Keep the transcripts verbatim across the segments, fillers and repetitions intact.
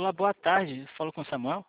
Olá, boa tarde. Falo com o Samuel.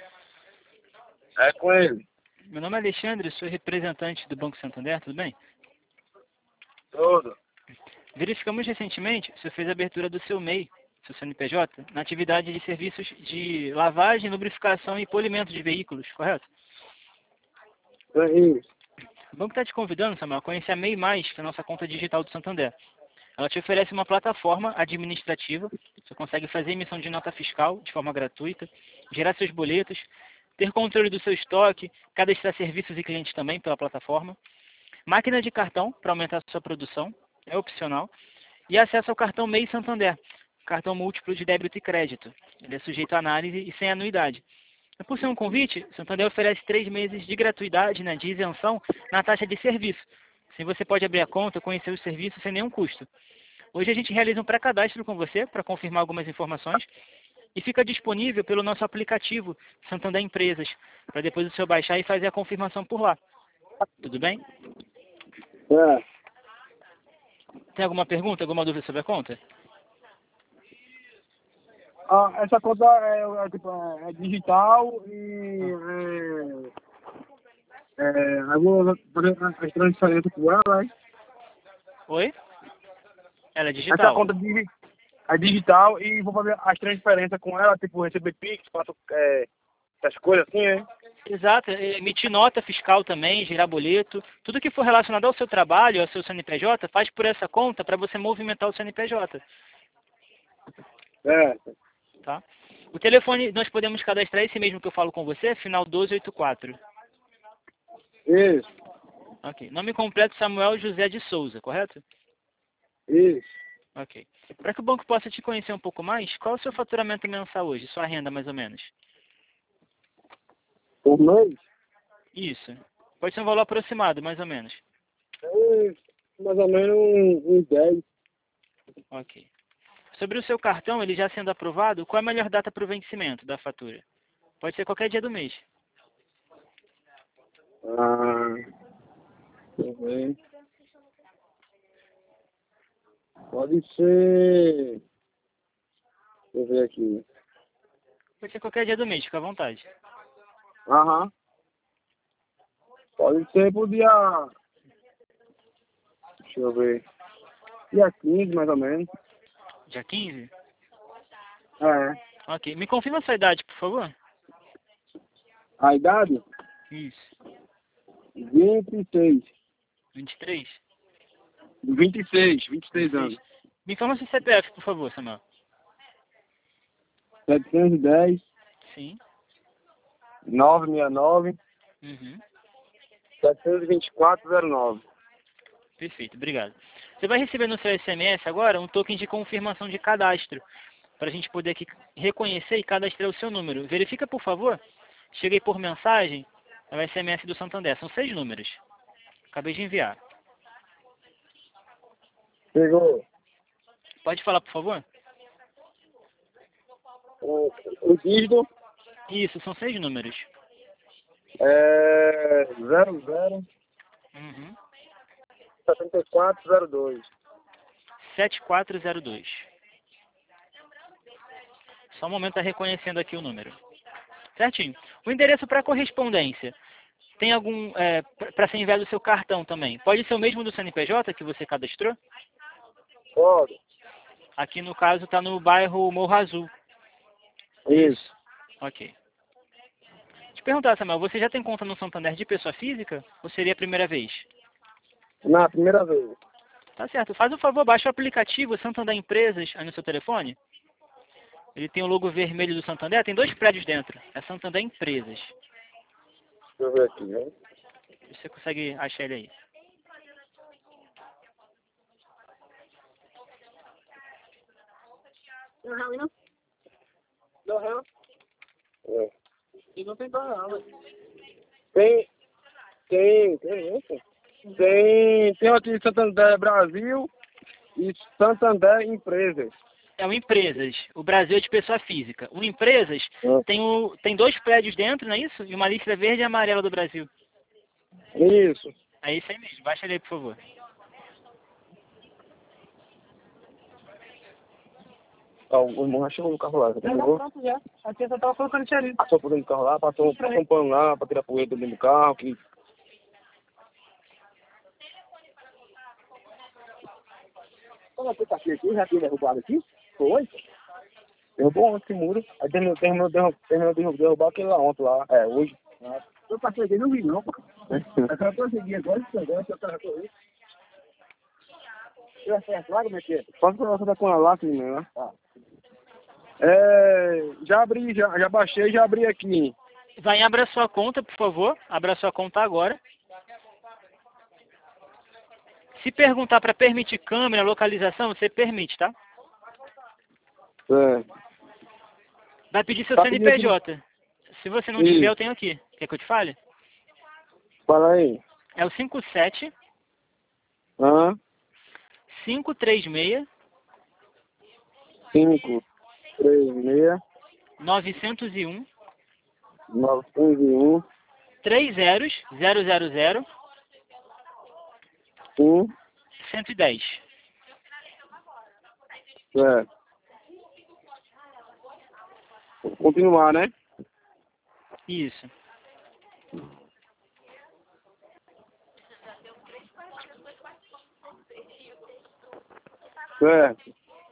É com ele. Meu nome é Alexandre, sou representante do Banco Santander, tudo bem? Tudo. Verificamos recentemente, o senhor fez a abertura do seu M E I, seu C N P J, na atividade de serviços de lavagem, lubrificação e polimento de veículos, correto? É isso. O banco está te convidando, Samuel, a conhecer a M E I Mais, que é a nossa conta digital do Santander. Ela te oferece uma plataforma administrativa, você consegue fazer emissão de nota fiscal de forma gratuita, gerar seus boletos, ter controle do seu estoque, cadastrar serviços e clientes também pela plataforma, máquina de cartão para aumentar a sua produção, é opcional, e acesso ao cartão M E I Santander, cartão múltiplo de débito e crédito. Ele é sujeito à análise e sem anuidade. E por ser um convite, o Santander oferece três meses de gratuidade, né, de isenção na taxa de serviço. Assim você pode abrir a conta, conhecer os serviços sem nenhum custo. Hoje a gente realiza um pré-cadastro com você para confirmar algumas informações e fica disponível pelo nosso aplicativo Santander Empresas, para depois o senhor baixar e fazer a confirmação por lá. Tudo bem? É. Tem alguma pergunta, alguma dúvida sobre a conta? Ah, essa conta é, é, tipo, é digital e é, é, eu vou fazer as transferências com ela, né? Oi? Ela é Essa digital. conta digi- é digital e vou fazer as transferências com ela, tipo, receber Pix, faço é, essas coisas assim, né? Exato, emitir nota fiscal também, gerar boleto, tudo que for relacionado ao seu trabalho, ao seu C N P J, faz por essa conta para você movimentar o C N P J, É. tá? O telefone, nós podemos cadastrar esse mesmo que eu falo com você, final doze oitenta e quatro. Isso, Ok. Nome completo, Samuel José de Souza, correto? isso. Ok. Para que o banco possa te conhecer um pouco mais, qual é o seu faturamento mensal hoje, sua renda mais ou menos? Por mês? Isso. Pode ser um valor aproximado, mais ou menos. É, mais ou menos uns dez. Ok. Sobre o seu cartão, ele já sendo aprovado, qual é a melhor data para o vencimento da fatura? Pode ser qualquer dia do mês. Ah, deixa eu ver. Pode ser. Deixa eu ver aqui. Pode ser qualquer dia do mês, fica à vontade. Aham. Pode ser pro dia. Deixa eu ver. Dia quinze, mais ou menos. Dia quinze? É. Ok. Me confirma a sua idade, por favor. A idade? Isso. vinte e seis. vinte e três? vinte e seis, vinte e seis vinte e anos. seis. Me informa seu C P F, por favor, Samuel. setecentos e dez, Sim. novecentos e sessenta e nove, Uhum. setecentos e vinte e quatro, zero nove. Perfeito, obrigado. Você vai receber no seu S M S agora um token de confirmação de cadastro, para a gente poder aqui reconhecer e cadastrar o seu número. Verifica, por favor. Cheguei por mensagem, é o S M S do Santander. São seis números. Acabei de enviar. Pegou. Pode falar, por favor? O, o dígito Isso, são seis números. é zero zero Uhum. setenta e quatro zero dois. sete quatro zero dois. Só um momento, está reconhecendo aqui o número. Certinho. O endereço para correspondência. Tem algum, é, para ser enviado o seu cartão também. Pode ser o mesmo do C N P J que você cadastrou? Pode. Aqui no caso está no bairro Morro Azul. Isso. Ok. Te perguntar, Samuel, você já tem conta no Santander de pessoa física? Ou seria a primeira vez? Na primeira vez. Tá certo. Faz um favor, baixa o aplicativo Santander Empresas aí no seu telefone. Ele tem o logo vermelho do Santander, tem dois prédios dentro. É Santander Empresas. Deixa eu ver aqui, né? Você consegue achar ele aí. É. E não tem nada. Tem, tem, tem isso. Tem, tem aqui Santander Brasil e Santander Empresas. É o Empresas. O Brasil é de pessoa física. O Empresas É. tem, o, tem dois prédios dentro, não é isso? E uma lista verde e amarela do Brasil. Isso. É isso aí mesmo. Baixa ele aí, por favor. Ó. colocar o irmão, já chegou no carro lá. Já Já, já, chegou? pronto, já. Aqui eu só tava colocando xerife. Passou por dentro do carro lá, passou, passou um pano lá pra tirar poeira dentro do carro. Que... Como é que tá aqui? Já tinha derrubado aqui? Foi? Derrubou ontem esse muro. Aí terminou, terminou, terminou, terminou de derrubar aquele lá ontem lá. É, hoje. Eu passei aqui, não vi não, pô. Eu só consegui agora, isso agora, eu tava com isso. Eu acerto lá, como é que é? Passa pra você dar com ela lá, assim, né? Tá. É, já abri, já, já baixei, já abri aqui. Vai, abra sua conta, por favor. Abra sua conta agora. Se perguntar para permitir câmera, localização, você permite, tá? É. Vai pedir seu Tá C N pedindo P J. Se você não Isso. tiver, eu tenho aqui. Quer que eu te fale? Fala aí. É o cinco sete, Hã? cinco três seis, cinco, três, seis, nove zero um, nove, um, três zeros, zero zero zero, um, cento e dez. é. Continuar, né? Isso. Certo.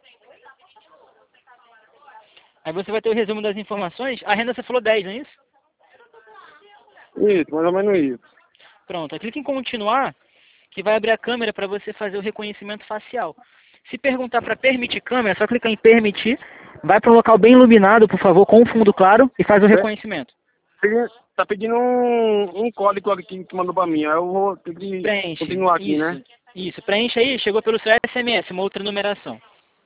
Aí você vai ter o resumo das informações. A renda você falou dez, não é isso? Isso, mais ou menos isso. Pronto. Clique em continuar, que vai abrir a câmera para você fazer o reconhecimento facial. Se perguntar para permitir câmera, é só clicar em permitir. Vai para um local bem iluminado, por favor, com um fundo claro e faz o reconhecimento. Tá pedindo um, um código aqui que mandou pra mim. Aí eu vou ter que Preenche. continuar aqui, Isso. né? Isso. Preenche aí. Chegou pelo seu S M S, uma outra numeração.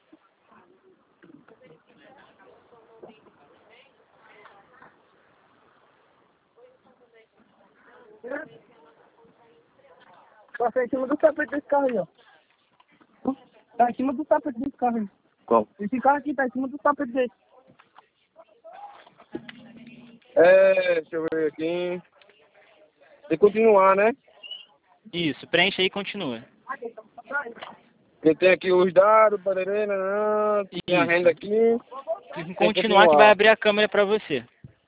Passei em cima do tapete desse carro aí, ó. Tá em cima do tapete desse carro aí. Qual? Esse carro aqui tá em cima do tapete desse. É, deixa eu ver aqui. Tem que continuar, né? Isso. Preenche aí e continua. Porque tem aqui os dados, barará, nanã, tem a Isso. renda aqui. Clique em Tem que continuar que vai abrir a câmera para você.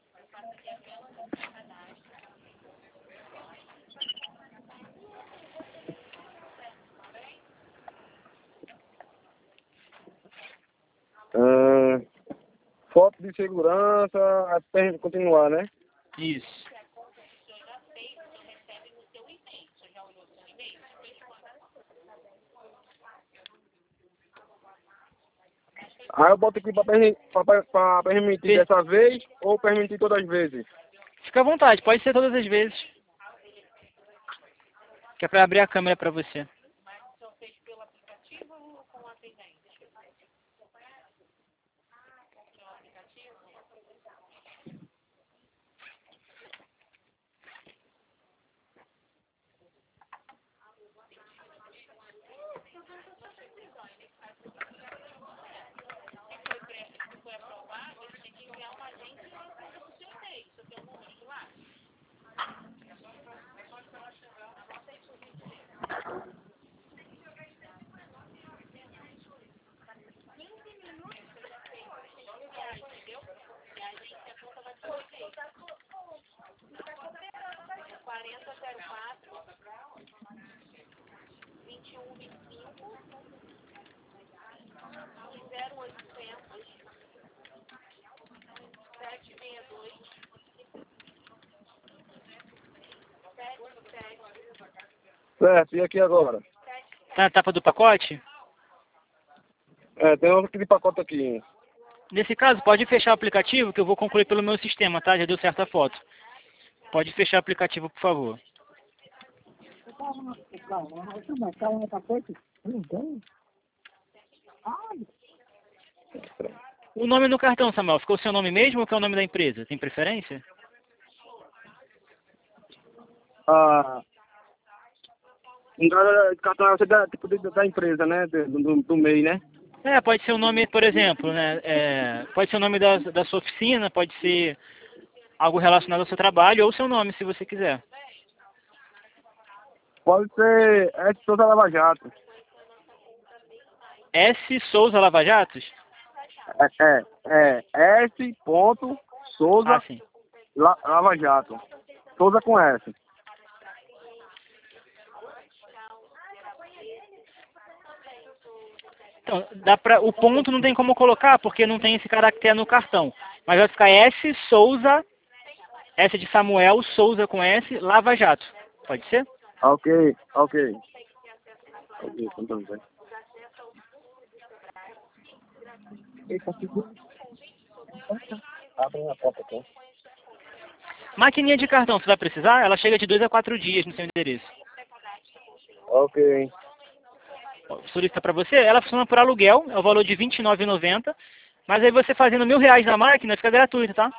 Ah, foto de segurança, até continuar, né? Isso. Aí eu boto aqui pra, permi- pra, pra- pra permitir Per- dessa vez ou permitir todas as vezes. Fica à vontade. Pode ser todas as vezes. Que é para abrir a câmera para você. Certo, e aqui agora? Tá na tapa do pacote? É, tem outro de pacote aqui. Nesse caso, pode fechar o aplicativo que eu vou concluir pelo meu sistema, tá? Já deu certa foto. Pode fechar o aplicativo, por favor. Calma no tapete? Não tem. O nome no cartão, Samuel, ficou o seu nome mesmo ou que é o nome da empresa? Tem preferência? Ah, um cara de cartão é da, tipo, da, da empresa, né? Do, do, do MEI, né? É, pode ser o nome, por exemplo, né? É, pode ser o nome da, da sua oficina, pode ser algo relacionado ao seu trabalho ou o seu nome, se você quiser. Pode ser S. Souza Lava Jato. S. Souza Lava Jatos? É, é, é S. Ponto, Souza, Ah, sim. La- Lava Jato. Souza com S. Então, dá pra, o ponto não tem como colocar, porque não tem esse caractere no cartão. Mas vai ficar S, Souza, S de Samuel, Souza com S, Lava Jato. Pode ser? Ok, ok. Ok, então, vai. Abre a porta aqui. Maquininha de cartão, você vai precisar? Ela chega de dois a quatro dias no seu endereço. Ok. Solicita para você, ela funciona por aluguel, é o valor de vinte e nove reais e noventa centavos, mas aí você fazendo mil reais na máquina fica gratuito, tá?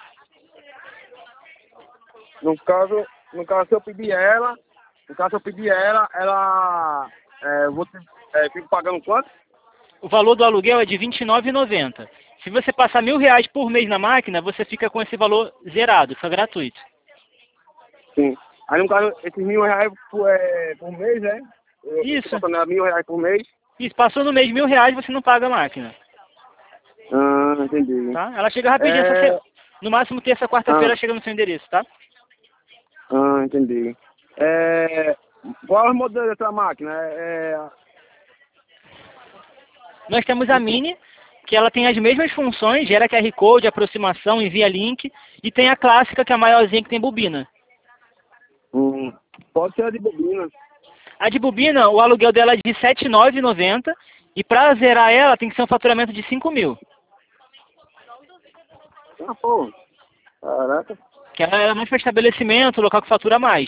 No caso, no caso, se eu pedir ela, no caso, se eu pedir ela, ela, é, você, é, fica pagando quanto? O valor do aluguel é de vinte e nove reais e noventa centavos. Se você passar mil reais por mês na máquina, você fica com esse valor zerado, fica gratuito. Sim. Aí, no caso, esses mil reais por, é, por mês, né? Eu Isso. tô passando ela mil reais por mês. Isso, passou no mês mil reais, você não paga a máquina, Ah, entendi. tá? Ela chega rapidinho, essa É... se- no máximo terça, quarta-feira Ah, ela chega no seu endereço, tá? ah, entendi. É... Qual é o modelo dessa máquina? É... é- Nós temos a Mini, que ela tem as mesmas funções, gera Q R Code, aproximação, envia link, e tem a clássica, que é a maiorzinha, que tem bobina. Hum, pode ser a de bobina. A de bobina, o aluguel dela é de sete reais e nove centavos e noventa centavos, e para zerar ela tem que ser um faturamento de cinco mil. Ah, pô. Caraca. Que ela é mais para estabelecimento, local que fatura mais.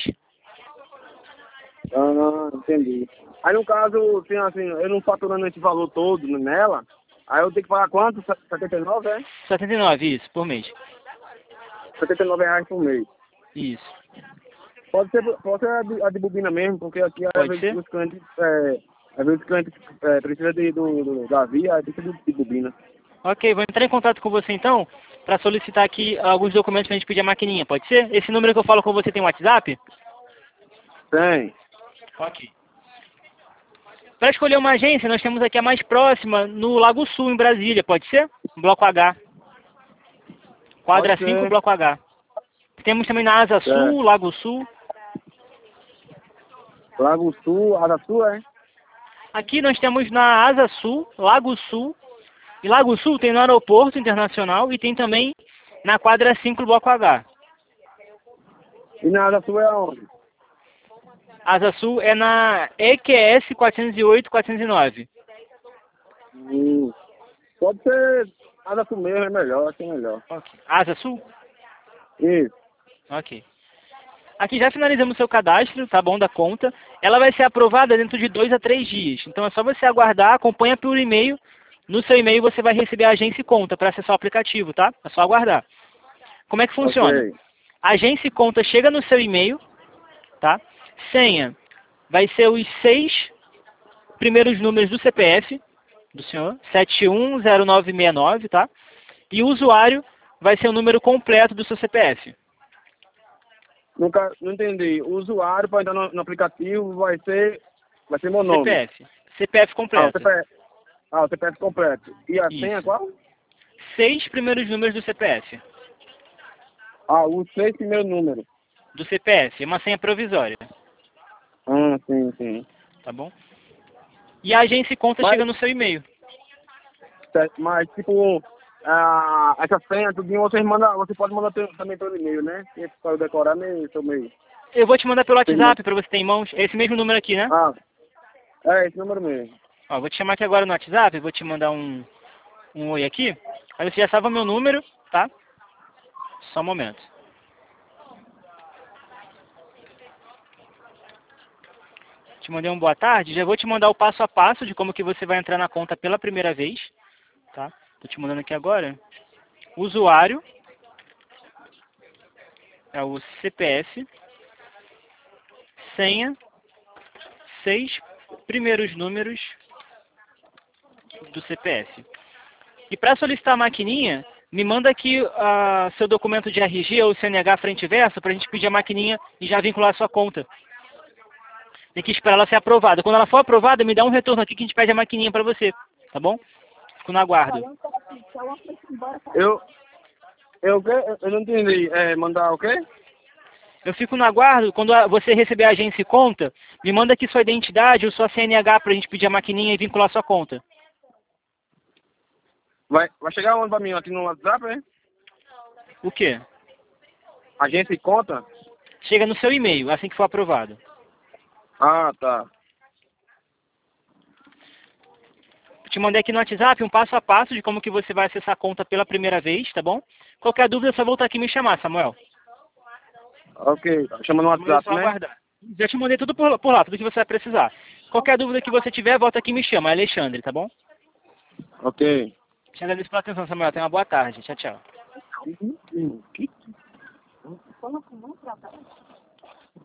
Ah, entendi. Aí, no caso, tem assim, eu não faturando esse valor todo nela, aí eu tenho que pagar quanto? setenta e nove, é? setenta e nove, isso, por mês. setenta e nove reais por mês. Isso. Pode ser, pode ser a de, a de bobina mesmo, porque aqui às Pode vezes ser? os clientes, é, às vezes os clientes é, precisam de, do, do, da via, aí precisa de, de bobina. Ok, vou entrar em contato com você então, para solicitar aqui alguns documentos para a gente pedir a maquininha, pode ser? Esse número que eu falo com você tem WhatsApp? Tem. Ok. Para escolher uma agência, nós temos aqui a mais próxima, no Lago Sul, em Brasília, pode ser? Bloco H. Quadra Pode cinco, ser. Bloco H. Temos também na Asa Sul, É. Lago Sul. Lago Sul, Asa Sul, é? Aqui nós temos na Asa Sul, Lago Sul. E Lago Sul tem no Aeroporto Internacional e tem também na Quadra cinco, Bloco H. E na Asa Sul é aonde? Asa Sul é na E Q S quatrocentos e oito, quatrocentos e nove. Hum. Pode ser Asa Sul mesmo, é melhor, acho que é melhor. Ok. Asa Sul? Isso. Ok. Aqui já finalizamos o seu cadastro, tá bom, da conta. Ela vai ser aprovada dentro de dois a três dias. Então é só você aguardar, acompanha por e-mail. No seu e-mail você vai receber a agência e conta para acessar o aplicativo, tá? É só aguardar. Como é que funciona? Ok. A agência e conta chega no seu e-mail, tá? Senha vai ser os seis primeiros números do C P F do senhor, sete um zero nove seis nove, tá? E o usuário vai ser o número completo do seu C P F. Nunca, não entendi. O usuário para entrar no, no aplicativo vai ser, vai ser meu nome. C P F. C P F Ah, o completo. C P F. Ah, o C P F completo. E a Isso. senha qual? Seis primeiros números do C P F. Ah, os seis primeiros números. Do C P F. É uma senha provisória. Ah, sim, sim. Tá bom? E a agência e conta Mas- chega no seu e-mail. Certo, mas tipo, ah, essa senha, tudinho, você manda, você pode mandar pelo- também pelo e-mail, né? Para eu decorar meu seu e-mail. Eu vou te mandar pelo Sim. WhatsApp para você ter em mãos. É esse mesmo número aqui, né? Ah, é esse número mesmo. Ó, vou te chamar aqui agora no WhatsApp. Vou te mandar um, um oi aqui. Aí você já salva meu número, tá? Só um momento. Te mandei um boa tarde. Já vou te mandar o passo a passo de como que você vai entrar na conta pela primeira vez, tá? Tô te mandando aqui agora. Usuário é o C P F, senha, seis primeiros números do C P F. E para solicitar a maquininha, me manda aqui uh, seu documento de R G ou C N H frente e verso para a gente pedir a maquininha e já vincular a sua conta. Tem que esperar ela ser aprovada. Quando ela for aprovada, me dá um retorno aqui que a gente pede a maquininha para você, tá bom? Fico no aguardo. Eu... Eu o quê? Eu eu não entendi. É, mandar o quê? Eu fico no aguardo, quando a- você receber a agência e conta, me manda aqui sua identidade ou sua C N H pra gente pedir a maquininha e vincular sua conta. Vai, vai chegar onde pra mim? Aqui no WhatsApp, né? O quê? Agência e conta? Chega no seu e-mail, assim que for aprovado. Ah, tá. Te mandei aqui no WhatsApp um passo a passo de como que você vai acessar a conta pela primeira vez, tá bom? Qualquer dúvida é só voltar aqui e me chamar, Samuel. Ok, chama no Mas é WhatsApp, só né? aguardar. Já te mandei tudo por, por lá, tudo que você vai precisar. Qualquer dúvida que você tiver, volta aqui e me chama, é Alexandre, tá bom? Ok. Te agradeço pela atenção, Samuel. Tenha uma boa tarde. Tchau, tchau. Uhum.